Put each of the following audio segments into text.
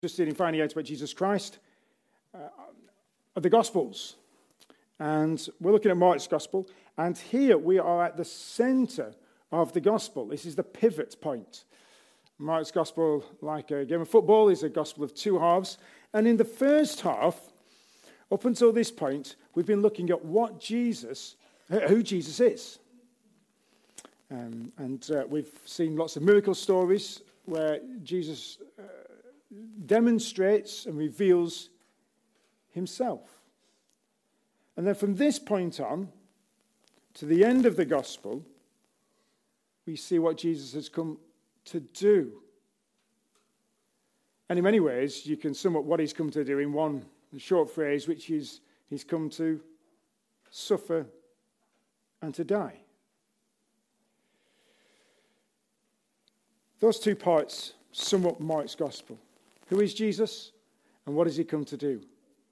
interested in finding out about Jesus Christ are the Gospels. And we're looking at Mark's Gospel. And here we are at the center of the Gospel. This is the pivot point. Mark's Gospel, like a game of football, is a Gospel of two halves. And in the first half, up until this point, we've been looking at who Jesus is. We've seen lots of miracle stories where Jesus demonstrates and reveals himself. And then from this point on, to the end of the gospel, we see what Jesus has come to do. And in many ways, you can sum up what he's come to do in one short phrase, which is he's come to suffer and to die. Those two parts sum up Mark's gospel. Who is Jesus and what has he come to do?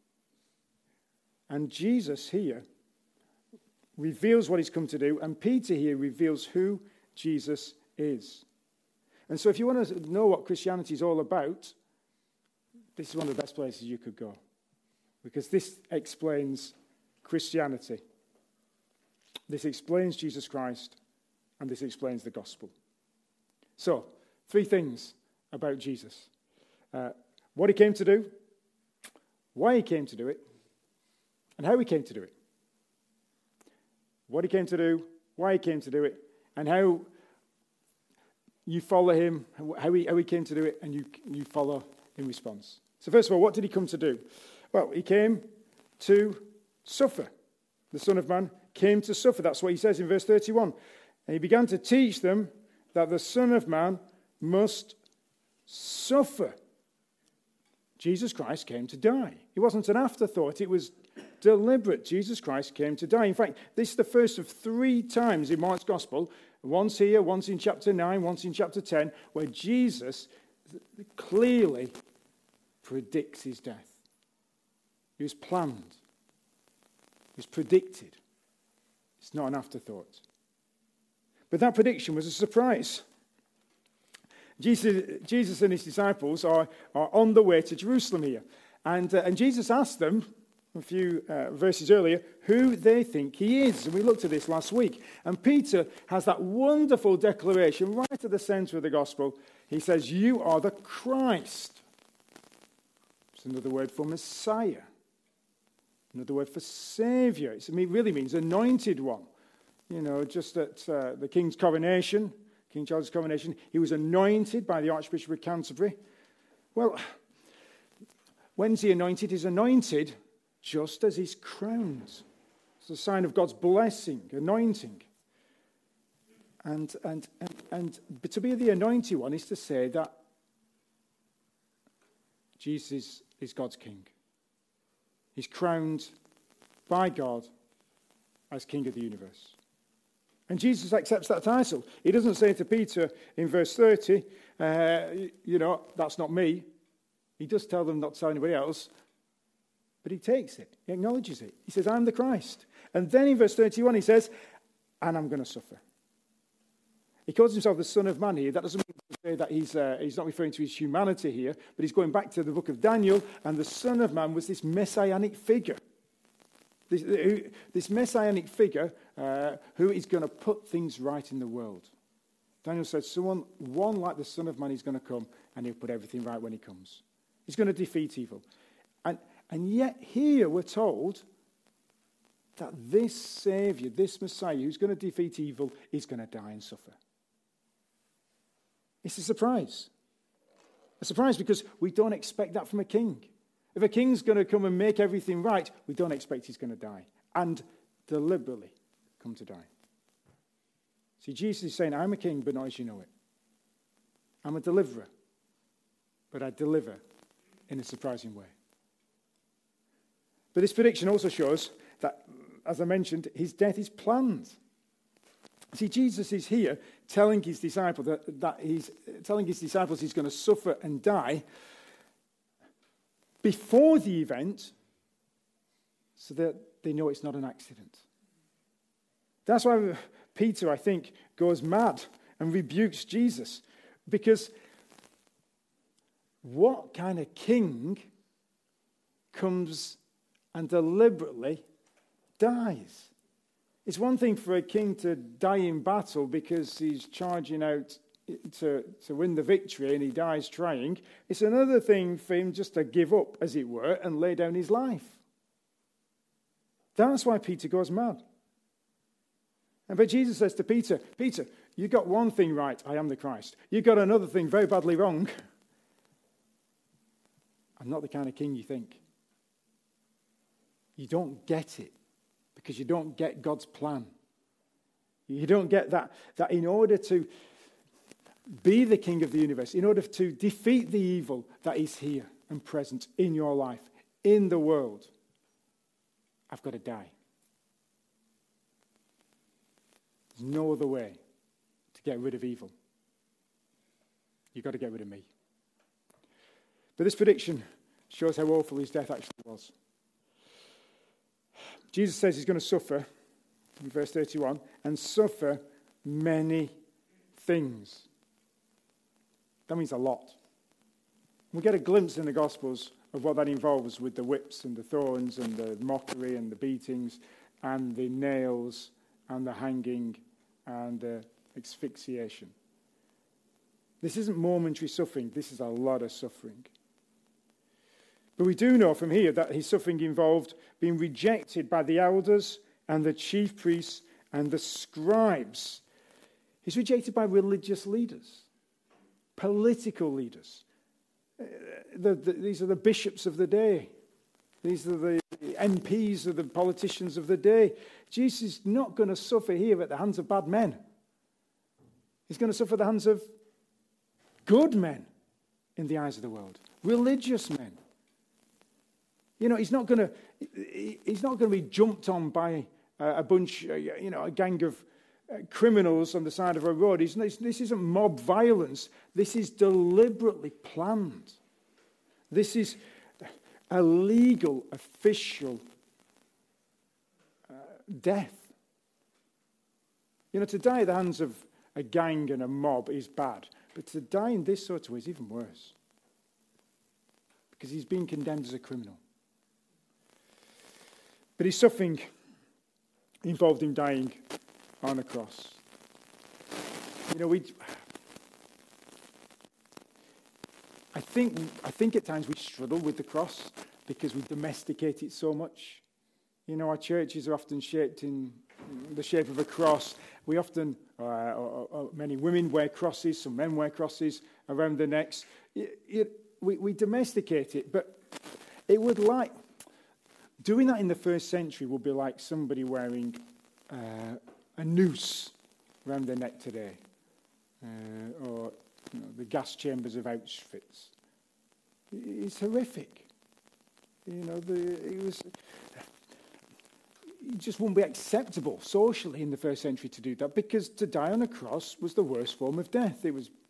And Jesus here reveals what he's come to do, and Peter here reveals who Jesus is. And so if you want to know what Christianity is all about, this is one of the best places you could go, because this explains Christianity. This explains Jesus Christ, and this explains the gospel. So, 3 things about Jesus. What he came to do, why he came to do it, and how he came to do it. What he came to do, why he came to do it, and how you follow him, how he came to do it, and you follow in response. So first of all, what did he come to do? Well, he came to suffer. The Son of Man came to suffer. That's what he says in verse 31. And he began to teach them that the Son of Man must suffer. Jesus Christ came to die. It wasn't an afterthought. It was deliberate. Jesus Christ came to die. In fact, this is the first of 3 times in Mark's Gospel, once here, once in chapter 9, once in chapter 10, where Jesus clearly predicts his death. It was planned. It was predicted. It's not an afterthought. But that prediction was a surprise. Jesus and his disciples are on the way to Jerusalem here. And Jesus asked them, a few verses earlier, who they think he is. And we looked at this last week. And Peter has that wonderful declaration right at the center of the gospel. He says, "You are the Christ." It's another word for Messiah. Another word for Savior. It really means anointed one. You know, just at the king's coronation, King Charles' coronation, he was anointed by the Archbishop of Canterbury. Well, when's he anointed? He's anointed just as he's crowned. It's a sign of God's blessing, anointing. But to be the anointed one is to say that Jesus is God's king. He's crowned by God as King of the universe. And Jesus accepts that title. He doesn't say to Peter in verse 30, that's not me. He does tell them not to tell anybody else, but he takes it. He acknowledges it. He says, I'm the Christ. And then in verse 31 he says, and I'm going to suffer. He calls himself the Son of Man here. That doesn't mean to say that he's not referring to his humanity here, but he's going back to the book of Daniel, and the Son of Man was this messianic figure. This messianic figure who is going to put things right in the world. Daniel said, one like the Son of Man is going to come, and he'll put everything right when he comes. He's going to defeat evil. And yet here we're told that this Savior, this Messiah, who's going to defeat evil, is going to die and suffer. It's a surprise. A surprise because we don't expect that from a king. If a king's going to come and make everything right, we don't expect he's going to die. And deliberately come to die. See, Jesus is saying, I'm a king, but not as you know it. I'm a deliverer, but I deliver in a surprising way. But this prediction also shows that, as I mentioned, his death is planned. See, Jesus is here telling his disciples he's going to suffer and die before the event, so that they know it's not an accident. That's why Peter, I think, goes mad and rebukes Jesus, because what kind of king comes and deliberately dies? It's one thing for a king to die in battle because he's charging out to win the victory and he dies trying. It's another thing for him just to give up, as it were, and lay down his life. That's why Peter goes mad. But Jesus says to Peter, Peter, you got one thing right, I am the Christ. You got another thing very badly wrong. I'm not the kind of king you think. You don't get it because you don't get God's plan. You don't get that in order to be the king of the universe, in order to defeat the evil that is here and present in your life, in the world, I've got to die. There's no other way to get rid of evil. You've got to get rid of me. But this prediction shows how awful his death actually was. Jesus says he's going to suffer, in verse 31, and suffer many things. That means a lot. We get a glimpse in the Gospels of what that involves with the whips and the thorns and the mockery and the beatings and the nails and the hanging and the asphyxiation. This isn't momentary suffering. This is a lot of suffering. But we do know from here that his suffering involved being rejected by the elders and the chief priests and the scribes. He's rejected by religious leaders, political leaders. These are the bishops of the day. These are the MPs of the politicians of the day. Jesus is not going to suffer here at the hands of bad men. He's going to suffer at the hands of good men in the eyes of the world, religious men. You know, he's not going to be jumped on by a bunch, a gang of criminals on the side of a road. This isn't mob violence. This is deliberately planned. This is a legal, official death. You know, to die at the hands of a gang and a mob is bad. But to die in this sort of way is even worse. Because he's being condemned as a criminal. But his suffering involved him dying on a cross. You know, I think at times we struggle with the cross because we domesticate it so much. You know, our churches are often shaped in the shape of a cross. We often, many women wear crosses, some men wear crosses around their necks. We domesticate it, but it would doing that in the first century would be like somebody wearing a noose around their neck today, or the gas chambers of Auschwitz. It's horrific. It just wouldn't be acceptable socially in the first century to do that, because to die on a cross was the worst form of death. It was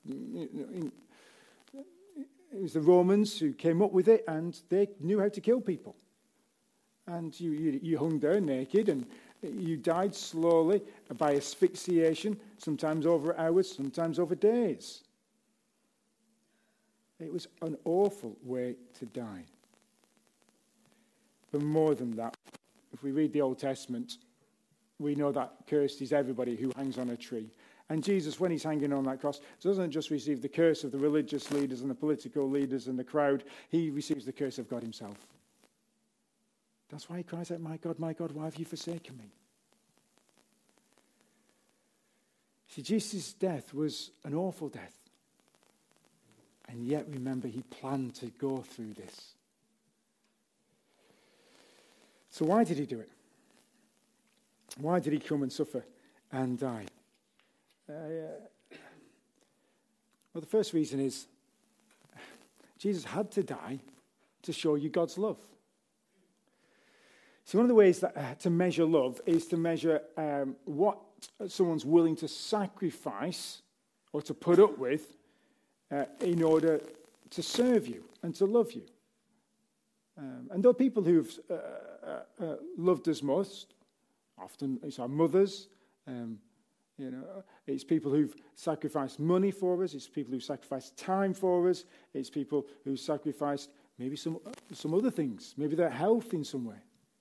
the Romans who came up with it, and they knew how to kill people. And you hung there naked, and you died slowly by asphyxiation, sometimes over hours, sometimes over days. It was an awful way to die. But more than that, if we read the Old Testament, we know that cursed is everybody who hangs on a tree. And Jesus, when he's hanging on that cross, doesn't just receive the curse of the religious leaders and the political leaders and the crowd. He receives the curse of God himself. That's why he cries out, my God, why have you forsaken me? See, Jesus' death was an awful death. And yet, remember, he planned to go through this. So why did he do it? Why did he come and suffer and die? Well, the first reason is Jesus had to die to show you God's love. So one of the ways that, to measure love is to measure what someone's willing to sacrifice or to put up with in order to serve you and to love you. And there are people who've loved us most. Often it's our mothers. You know, it's people who've sacrificed money for us. It's people who've sacrificed time for us. It's people who've sacrificed maybe some other things, maybe their health in some way.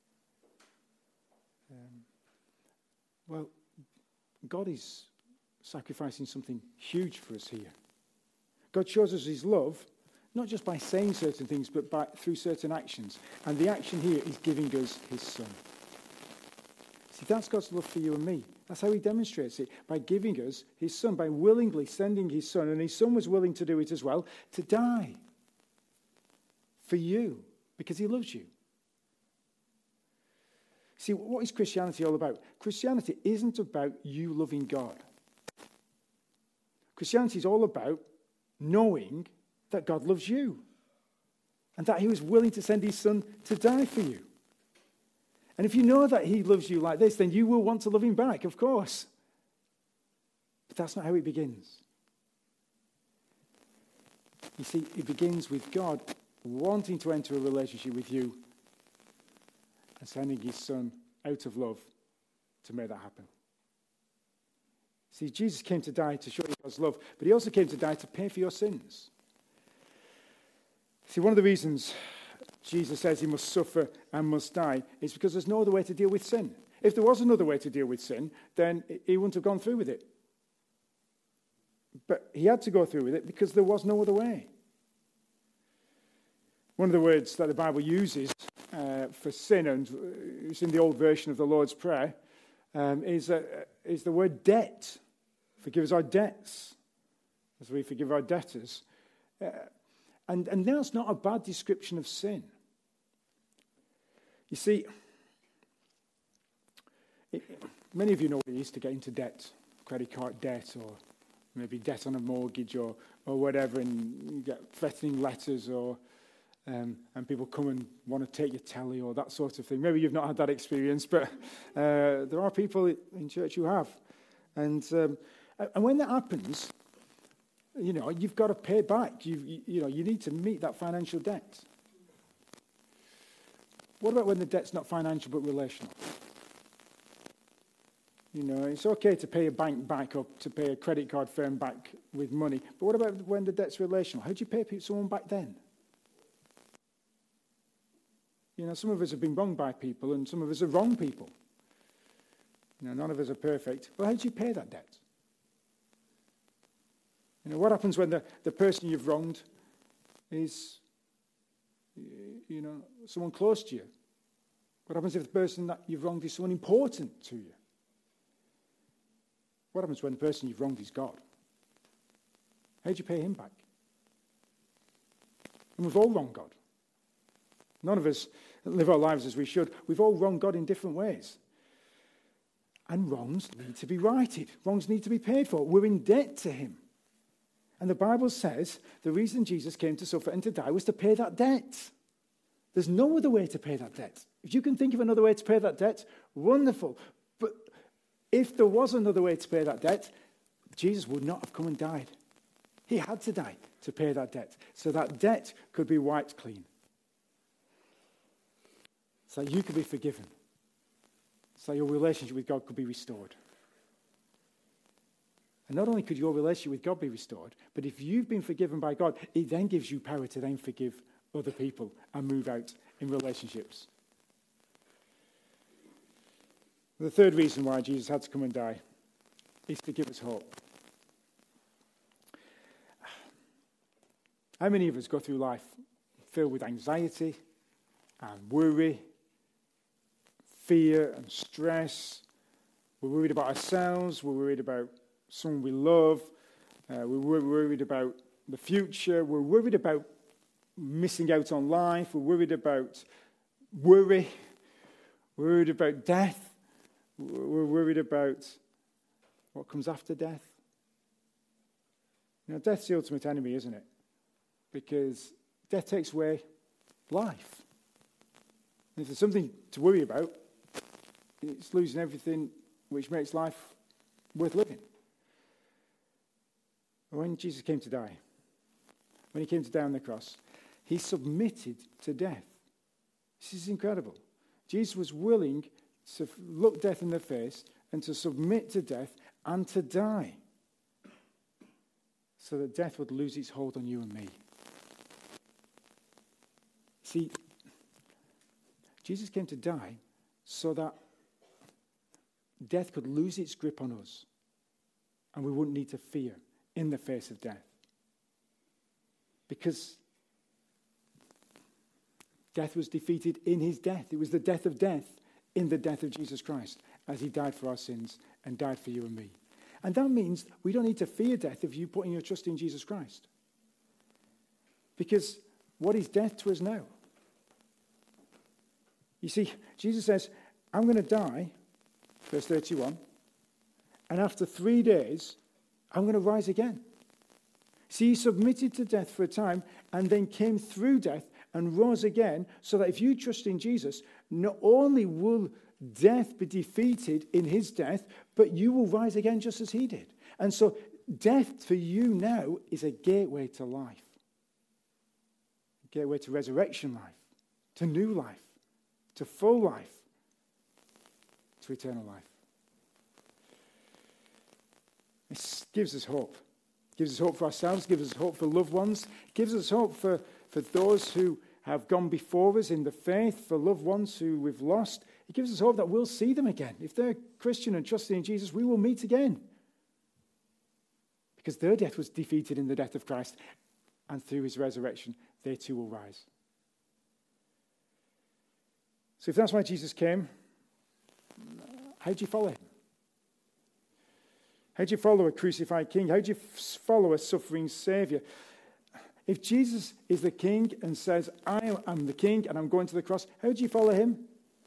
Well, God is sacrificing something huge for us here. God shows us his love, not just by saying certain things, but through certain actions. And the action here is giving us his son. See, that's God's love for you and me. That's how he demonstrates it, by giving us his son, by willingly sending his son. And his son was willing to do it as well, to die for you, because he loves you. See, what is Christianity all about? Christianity isn't about you loving God. Christianity is all about knowing that God loves you and that he was willing to send his son to die for you. And if you know that he loves you like this, then you will want to love him back, of course. But that's not how it begins. You see, it begins with God wanting to enter a relationship with you and sending his son out of love to make that happen. See, Jesus came to die to show you God's love, but he also came to die to pay for your sins. See, one of the reasons Jesus says he must suffer and must die is because there's no other way to deal with sin. If there was another way to deal with sin, then he wouldn't have gone through with it. But he had to go through with it because there was no other way. One of the words that the Bible uses for sin, and it's in the old version of the Lord's Prayer, is the word debt. Forgive us our debts as we forgive our debtors. And that's not a bad description of sin. You see, many of you know what it is to get into debt, credit card debt, or maybe debt on a mortgage or whatever, and you get threatening letters and people come and want to take your telly or that sort of thing. Maybe you've not had that experience, but there are people in church who have. And when that happens, you know, you've got to pay back. You need to meet that financial debt. What about when the debt's not financial but relational? You know, it's okay to pay a bank back or to pay a credit card firm back with money, but what about when the debt's relational? How do you pay someone back then? You know, some of us have been wronged by people and some of us are wrong people. You know, none of us are perfect. Well, how do you pay that debt? You know, what happens when the person you've wronged is, you know, someone close to you? What happens if the person that you've wronged is someone important to you? What happens when the person you've wronged is God? How do you pay him back? And we've all wronged God. None of us live our lives as we should. We've all wronged God in different ways. And wrongs need to be righted. Wrongs need to be paid for. We're in debt to him. And the Bible says the reason Jesus came to suffer and to die was to pay that debt. There's no other way to pay that debt. If you can think of another way to pay that debt, wonderful. But if there was another way to pay that debt, Jesus would not have come and died. He had to die to pay that debt, so that debt could be wiped clean. So that you could be forgiven. So your relationship with God could be restored. And not only could your relationship with God be restored, but if you've been forgiven by God, it then gives you power to then forgive other people and move out in relationships. The third reason why Jesus had to come and die is to give us hope. How many of us go through life filled with anxiety and worry, fear and stress? We're worried about ourselves, we're worried about someone we love, we're worried about the future, we're worried about missing out on life, we're worried about worry, we're worried about death, we're worried about what comes after death. You know, death's the ultimate enemy, isn't it? Because death takes away life. And if there's something to worry about, it's losing everything which makes life worth living. When Jesus came to die, when he came to die on the cross, he submitted to death. This is incredible. Jesus was willing to look death in the face and to submit to death and to die, so that death would lose its hold on you and me. See, Jesus came to die so that death could lose its grip on us, and we wouldn't need to fear in the face of death. Because death was defeated in his death. It was the death of death in the death of Jesus Christ, as he died for our sins and died for you and me. And that means we don't need to fear death if you put in your trust in Jesus Christ. Because what is death to us now? You see, Jesus says, I'm going to die, verse 31, and after 3 days, I'm going to rise again. See, he submitted to death for a time and then came through death and rose again, so that if you trust in Jesus, not only will death be defeated in his death, but you will rise again just as he did. And so death for you now is a gateway to life, a gateway to resurrection life, to new life, to full life, to eternal life. This gives us hope. Gives us hope for ourselves, gives us hope for loved ones, gives us hope for those who have gone before us in the faith, for loved ones who we've lost. It gives us hope that we'll see them again. If they're Christian and trusting in Jesus, we will meet again. Because their death was defeated in the death of Christ, and through his resurrection, they too will rise. So if that's why Jesus came, how do you follow him? How do you follow a crucified king? How do you follow a suffering Savior? If Jesus is the king and says, I am the king and I'm going to the cross, how do you follow him?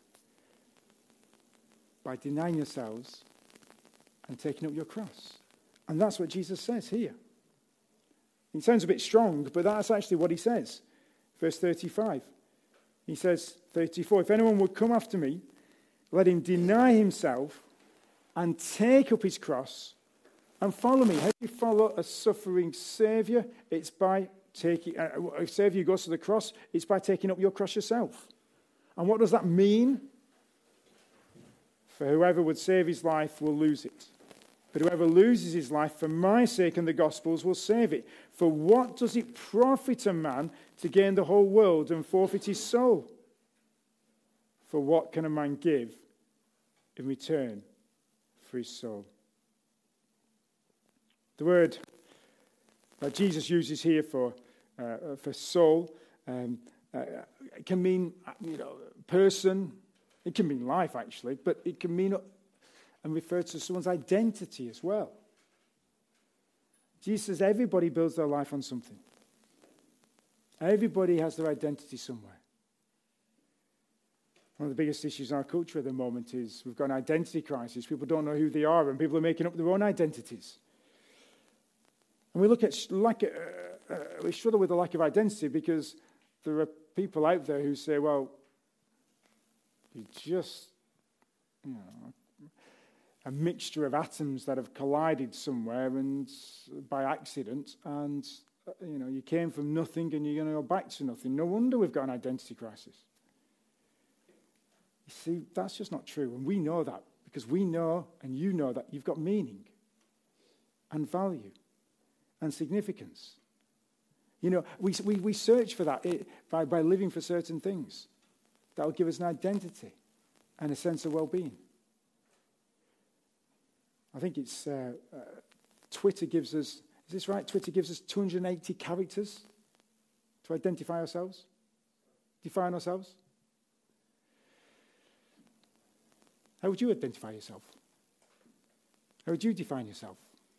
By denying yourselves and taking up your cross. And that's what Jesus says here. It sounds a bit strong, but that's actually what he says. Verse 35. He says, 34, if anyone would come after me, let him deny himself and take up his cross and follow me. How do you follow a suffering Saviour? It's by taking, a Saviour who goes to the cross, it's by taking up your cross yourself. And what does that mean? For whoever would save his life will lose it. But whoever loses his life for my sake and the gospel's will save it. For what does it profit a man to gain the whole world and forfeit his soul? For what can a man give in return for his soul? The word that Jesus uses here for soul it can mean person. It can mean life, actually, but it can mean and refer to someone's identity as well. Jesus says everybody builds their life on something. Everybody has their identity somewhere. One of the biggest issues in our culture at the moment is we've got an identity crisis. People don't know who they are, and people are making up their own identities. And we look at we struggle with the lack of identity because there are people out there who say, well, you're just, a mixture of atoms that have collided somewhere and by accident, and you came from nothing and you're going to go back to nothing. No wonder we've got an identity crisis. You see, that's just not true, and we know that because we know, and you know, that you've got meaning and value and significance. We search for that by living for certain things that will give us an identity and a sense of well-being. I think it's Twitter gives us, is this right? Twitter gives us 280 characters to identify ourselves, define ourselves. How would you identify yourself? How would you define yourself?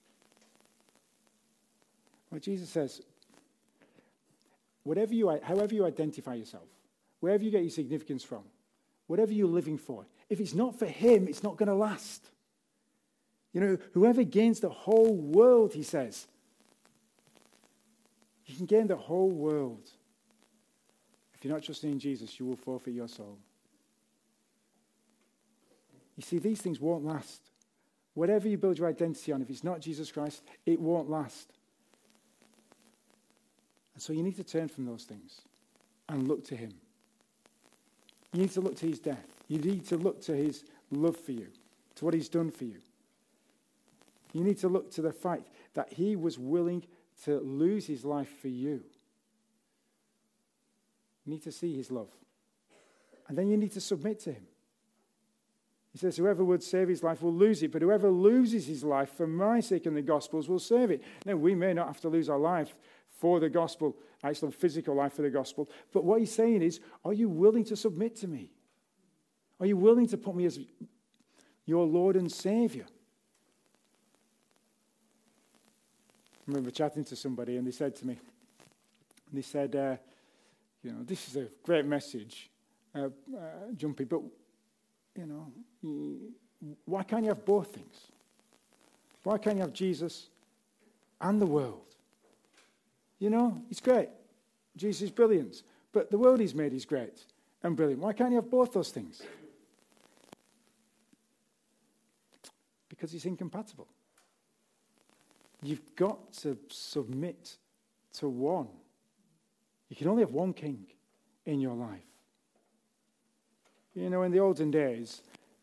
Well, Jesus says, however you identify yourself, wherever you get your significance from, whatever you're living for, if it's not for him, it's not going to last. Whoever gains the whole world, he says, you can gain the whole world. If you're not trusting in Jesus, you will forfeit your soul. You see, these things won't last. Whatever you build your identity on, if it's not Jesus Christ, it won't last. And so you need to turn from those things and look to him. You need to look to his death. You need to look to his love for you, to what he's done for you. You need to look to the fact that he was willing to lose his life for you. You need to see his love. And then you need to submit to him. He says, whoever would save his life will lose it, but whoever loses his life for my sake and the gospel's will save it. Now, we may not have to lose our life for the gospel, actual physical life for the gospel, but what he's saying is, are you willing to submit to me? Are you willing to put me as your Lord and Savior? I remember chatting to somebody and they said to me, this is a great message, Jumpy, but, why can't you have both things? Why can't you have Jesus and the world? It's great. Jesus is brilliant. But the world he's made is great and brilliant. Why can't you have both those things? Because it's incompatible. You've got to submit to one. You can only have one king in your life. In the olden days,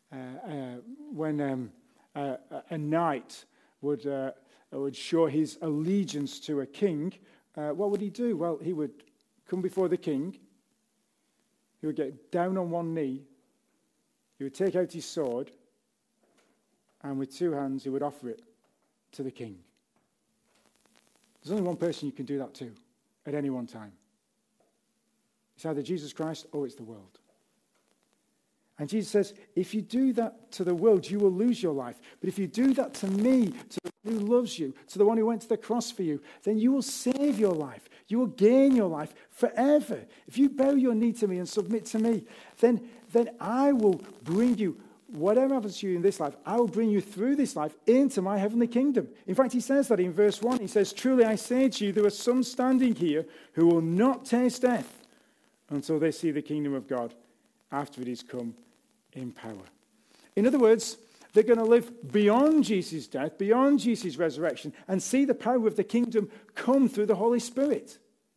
when a knight would show his allegiance to a king, what would he do? Well, he would come before the king. He would get down on one knee. He would take out his sword. And with two hands, he would offer it to the king. There's only one person you can do that to at any one time. It's either Jesus Christ or it's the world. And Jesus says, if you do that to the world, you will lose your life. But if you do that to me, to the one who loves you, to the one who went to the cross for you, then you will save your life. You will gain your life forever. If you bow your knee to me and submit to me, then I will bring you, whatever happens to you in this life, I will bring you through this life into my heavenly kingdom. In fact, he says that in verse 1. He says, truly I say to you, there are some standing here who will not taste death until they see the kingdom of God after it is come in power. In other words, they're going to live beyond Jesus' death, beyond Jesus' resurrection, and see the power of the kingdom come through the Holy Spirit.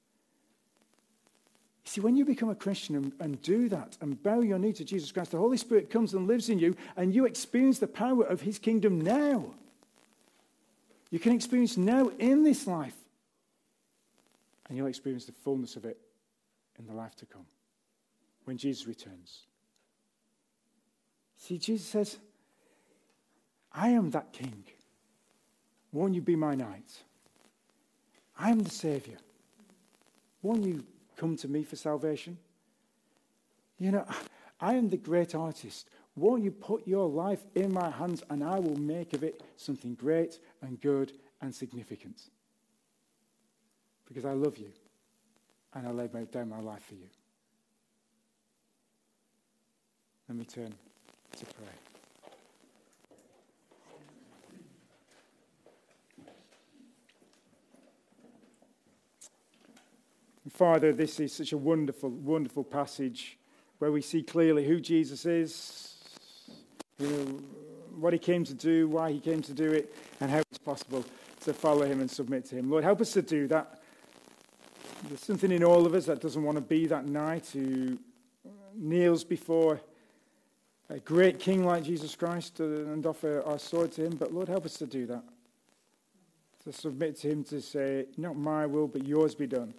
You see, when you become a Christian and do that and bow your knee to Jesus Christ, the Holy Spirit comes and lives in you, and you experience the power of his kingdom now. You can experience now in this life, and you'll experience the fullness of it in the life to come, when Jesus returns. See, Jesus says, I am that king. Won't you be my knight? I am the Savior. Won't you come to me for salvation? I am the great artist. Won't you put your life in my hands and I will make of it something great and good and significant? Because I love you and I lay down my life for you. Let me turn to pray. Father, this is such a wonderful, wonderful passage where we see clearly who Jesus is, what he came to do, why he came to do it, and how it's possible to follow him and submit to him. Lord, help us to do that. There's something in all of us that doesn't want to be that knight who kneels before a great king like Jesus Christ and offer our sword to him. But Lord, help us to do that. To submit to him, to say, not my will, but yours be done.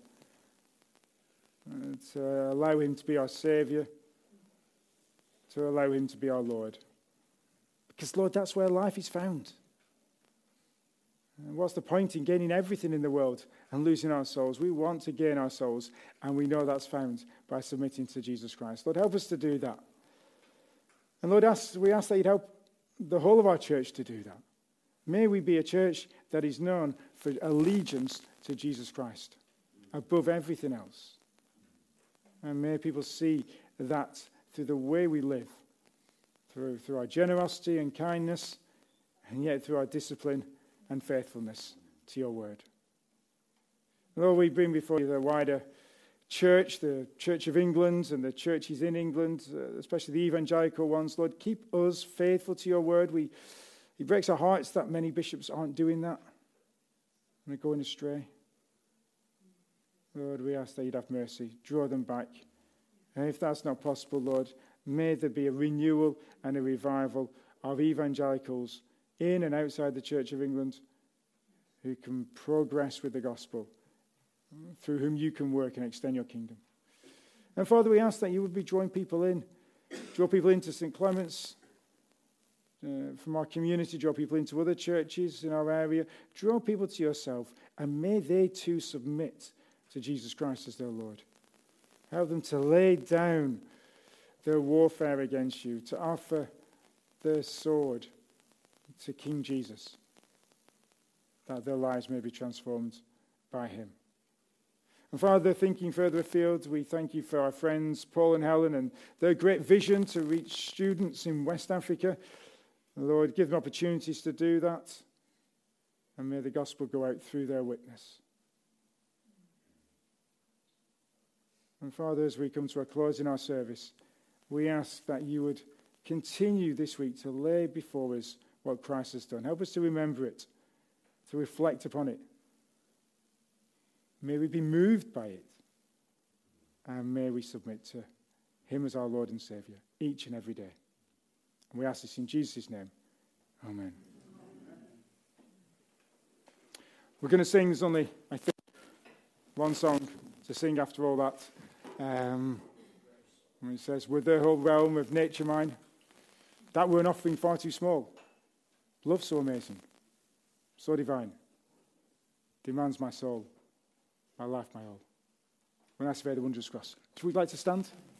To allow him to be our Savior. To allow him to be our Lord. Because, Lord, that's where life is found. And what's the point in gaining everything in the world and losing our souls? We want to gain our souls, and we know that's found by submitting to Jesus Christ. Lord, help us to do that. And Lord, we ask that you'd help the whole of our church to do that. May we be a church that is known for allegiance to Jesus Christ above everything else. And may people see that through the way we live, through our generosity and kindness, and yet through our discipline and faithfulness to your word. Lord, we bring before you the wider church, the Church of England and the churches in England, especially the evangelical ones. Lord, keep us faithful to your word. It breaks our hearts that many bishops aren't doing that. They're going astray. Lord, we ask that you'd have mercy. Draw them back. And if that's not possible, Lord, may there be a renewal and a revival of evangelicals in and outside the Church of England who can progress with the gospel, through whom you can work and extend your kingdom. And Father, we ask that you would be drawing people in, draw people into St. Clement's, from our community, draw people into other churches in our area, draw people to yourself, and may they too submit to Jesus Christ as their Lord. Help them to lay down their warfare against you, to offer their sword to King Jesus, that their lives may be transformed by him. And Father, thinking further afield, we thank you for our friends Paul and Helen and their great vision to reach students in West Africa. Lord, give them opportunities to do that, and may the gospel go out through their witness. And Father, as we come to a close in our service, we ask that you would continue this week to lay before us what Christ has done. Help us to remember it, to reflect upon it. May we be moved by it, and may we submit to him as our Lord and Saviour each and every day. And we ask this in Jesus' name. Amen. We're going to sing, there's only, I think, one song to sing after all that. And it says, with the whole realm of nature mine, that were an offering far too small. Love so amazing, so divine, demands my soul, my life, my all. When I survey the wondrous cross. Would we like to stand?